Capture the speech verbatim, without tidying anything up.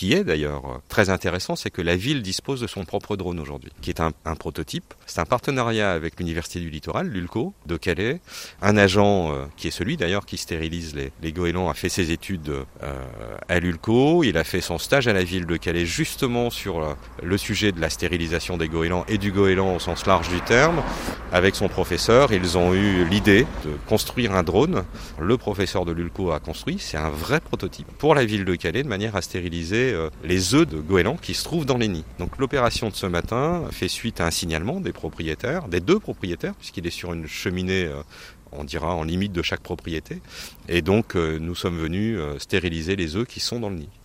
qui est d'ailleurs très intéressant, c'est que la ville dispose de son propre drone aujourd'hui, qui est un, un prototype. C'est un partenariat avec l'Université du Littoral, l'U L C O, de Calais. Un agent, euh, qui est celui d'ailleurs qui stérilise les, les goélands, a fait ses études euh, à l'U L C O. Il a fait son stage à la ville de Calais justement sur euh, le sujet de la stérilisation des goélands et du goéland au sens large du terme. Avec son professeur, ils ont eu l'idée de construire un drone. Le professeur de l'U L C O a construit, c'est un vrai prototype pour la ville de Calais de manière à stériliser euh, les œufs de goélands qui se trouvent dans les nids. Donc l'opération de ce matin fait suite à un signalement des propriétaires, des deux propriétaires, puisqu'il est sur une cheminée, euh, on dira en limite de chaque propriété. Et donc euh, nous sommes venus euh, stériliser les œufs qui sont dans le nid.